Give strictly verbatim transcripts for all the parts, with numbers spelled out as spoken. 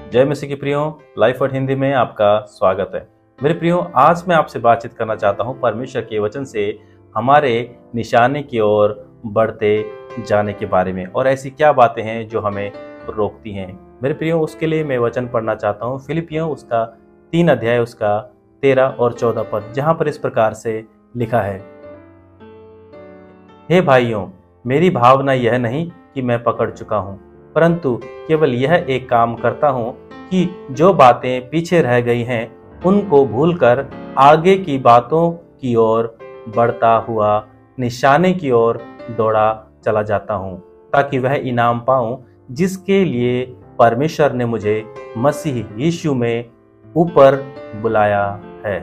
जय मसीह के प्रियो, लाइफ वर्ड हिंदी में आपका स्वागत है। मेरे प्रियो, आज मैं आपसे बातचीत करना चाहता हूँ परमेश्वर के वचन से हमारे निशाने की ओर बढ़ते जाने के बारे में, और ऐसी क्या बातें हैं जो हमें रोकती हैं। मेरे प्रियो, उसके लिए मैं वचन पढ़ना चाहता हूँ फिलिपियों उसका तीन अध्याय उसका तेरह और चौदह पद, जहाँ पर इस प्रकार से लिखा है। हे भाइयों, मेरी भावना यह नहीं कि मैं पकड़ चुका हूँ, परंतु केवल यह एक काम करता हूँ कि जो बातें पीछे रह गई हैं उनको भूलकर आगे की बातों की ओर बढ़ता हुआ निशाने की ओर दौड़ा चला जाता हूँ, ताकि वह इनाम पाऊं जिसके लिए परमेश्वर ने मुझे मसीह यीशु में ऊपर बुलाया है।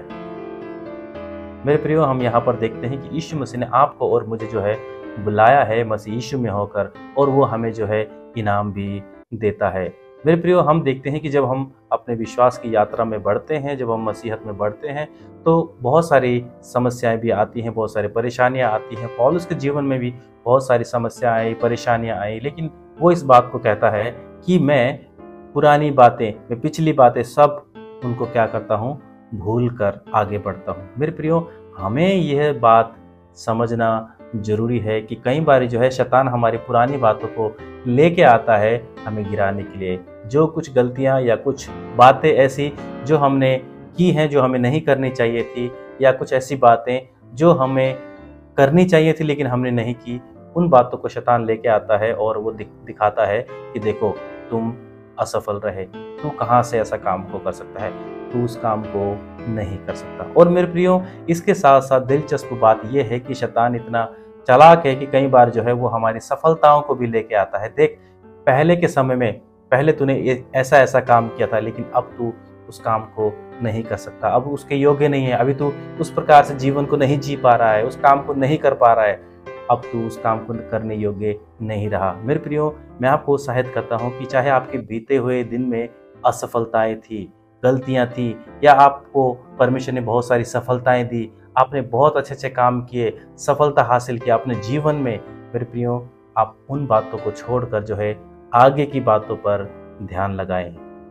मेरे प्रियो, हम यहाँ पर देखते हैं कि यीशु मसीह ने आपको और मुझे जो है बुलाया है मसीह यीशु में होकर, और वो हमें जो है इनाम भी देता है। मेरे प्रियो, हम देखते हैं कि जब हम अपने विश्वास की यात्रा में बढ़ते हैं, जब हम मसीहत में बढ़ते हैं, तो बहुत सारी समस्याएं भी आती हैं, बहुत सारी परेशानियां आती हैं। पौलुस के जीवन में भी बहुत सारी समस्याएं आई, परेशानियां आई, लेकिन वो इस बात को कहता है कि मैं पुरानी बातें, मैं पिछली बातें सब उनको क्या करता हूँ, भूल कर आगे बढ़ता हूँ। मेरे प्रियो, हमें यह बात समझना जरूरी है कि कई बार जो है शैतान हमारी पुरानी बातों को लेके आता है हमें गिराने के लिए। जो कुछ गलतियां या कुछ बातें ऐसी जो हमने की हैं, जो हमें नहीं करनी चाहिए थी, या कुछ ऐसी बातें जो हमें करनी चाहिए थी लेकिन हमने नहीं की, उन बातों को शैतान लेके आता है और वो दिख, दिखाता है कि देखो तुम असफल रहे, तू कहाँ से ऐसा काम को कर सकता है, तू उस काम को नहीं कर सकता। और मेरे प्रियो, इसके साथ साथ दिलचस्प बात यह है कि शैतान इतना चालाक है कि कई बार जो है वो हमारी सफलताओं को भी लेके आता है। देख, पहले के समय में पहले तूने ऐसा ऐसा काम किया था, लेकिन अब तू उस काम को नहीं कर सकता, अब उसके योग्य नहीं है, अभी तू उस प्रकार से जीवन को नहीं जी पा रहा है, उस काम को नहीं कर पा रहा है, अब तू उस काम को करने योग्य नहीं रहा। मेरे प्रियो, मैं आपको उत्साहित करता हूँ कि चाहे आपके बीते हुए दिन में असफलताएं थी, गलतियां थी, या आपको परमेश्वर ने बहुत सारी सफलताएं दी, आपने बहुत अच्छे अच्छे काम किए, सफलता हासिल किया अपने जीवन में, मेरे प्रियो, आप उन बातों को छोड़कर जो है आगे की बातों पर ध्यान लगाएं।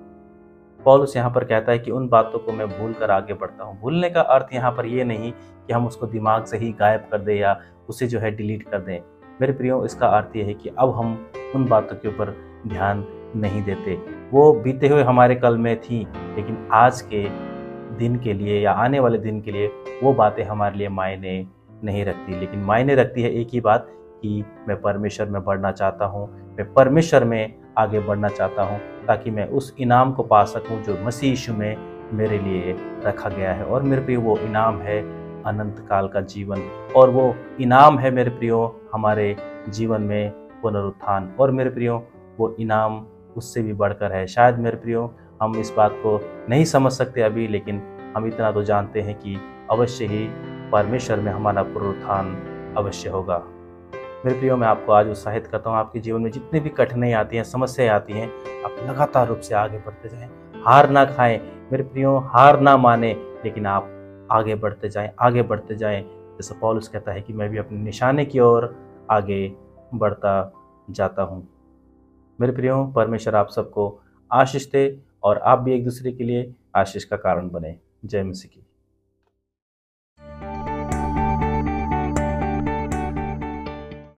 पौलुस यहाँ पर कहता है कि उन बातों को मैं भूल कर आगे बढ़ता हूँ। भूलने का अर्थ यहाँ पर यह नहीं कि हम उसको दिमाग से ही गायब कर दें या उसे जो है डिलीट कर दें। मेरे प्रियो, इसका अर्थ यह है कि अब हम उन बातों के ऊपर ध्यान नहीं देते। वो बीते हुए हमारे कल में थी, लेकिन आज के दिन के लिए या आने वाले दिन के लिए वो बातें हमारे लिए मायने नहीं रखती। लेकिन मायने रखती है एक ही बात कि मैं परमेश्वर में बढ़ना चाहता हूँ, मैं परमेश्वर में आगे बढ़ना चाहता हूँ, ताकि मैं उस इनाम को पा सकूँ जो मसीह यीशु में मेरे लिए रखा गया है। और मेरे प्रियो, वो इनाम है अनंत काल का जीवन, और वो इनाम है मेरे प्रियो हमारे जीवन में पुनरुत्थान। और मेरे प्रियो, वो इनाम उससे भी बढ़कर है। शायद मेरे प्रियो हम इस बात को नहीं समझ सकते अभी, लेकिन हम इतना तो जानते हैं कि अवश्य ही परमेश्वर में हमारा पुनरुत्थान अवश्य होगा। मेरे प्रियो, मैं आपको आज उत्साहित करता हूँ, आपके जीवन में जितनी भी कठिनाई आती हैं, समस्याएं आती हैं, आप लगातार रूप से आगे बढ़ते जाएं, हार ना खाएं। मेरे प्रियो, हार ना माने, लेकिन आप आगे बढ़ते जाएं, आगे बढ़ते जाएं। जैसे पौलुस कहता है कि मैं भी अपने निशाने की ओर आगे बढ़ता जाता हूँ। मेरे प्रियो, परमेश्वर आप सबको आशीष दे और आप भी एक दूसरे के लिए आशीष का कारण बने। जय मसीह की।